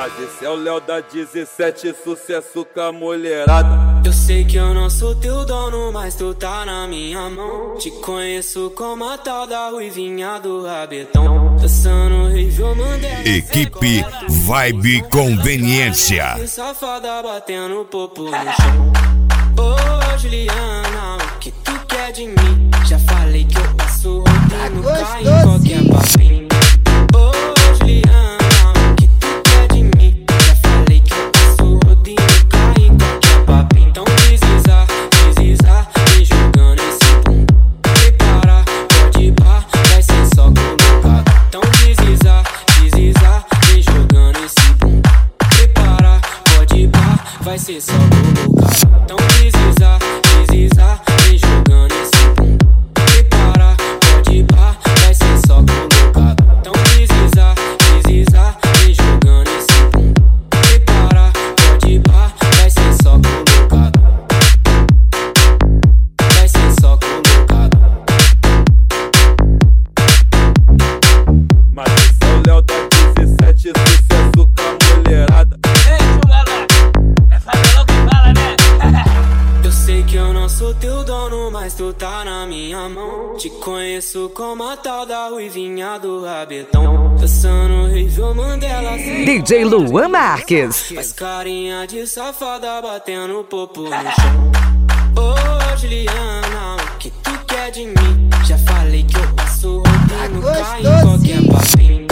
Mas esse é o Léo da 17, sucesso com a mulherada. Eu sei que eu não sou teu dono, mas tu tá na minha mão. Te conheço como a tal da ruivinha do rabetão. Dançando rave, Mandela. Equipe Vibe Conveniência. E safada batendo popo no chão. Ô Juliana, o que tu quer de mim? Já falei que eu passo rodando, cai em qualquer papinho. Ô Juliana, o que tu quer de mim? Já falei que eu passo rodando, cai em qualquer papinho. Então deslizar, vem jogando esse pum. Prepara, pode ir pá, vai ser só colocado. Então deslizar, vem jogando esse pum. Prepara, pode ir pá, vai ser só colocado. Então deslizar, vem jogando esse pum. Prepara, pode ir pá, vai ser só colocado. Então deslizar, vem jogando esse pum. Prepara, pode ir pá, vai ser só colocado. Vai ser só colocado. Mas esse é o Léo da 17, sucesso com a mulherada. Eu sei que eu não sou teu dono, mas tu tá na minha mão. Te conheço como a tal da ruivinha do rabetão. Dançando rave, Mandela. DJ Luan Marques. Faz carinha de safada batendo popo no chão. Ô Juliana, o que tu quer de mim? Já falei que eu passo rodando, cai em qualquer papinho.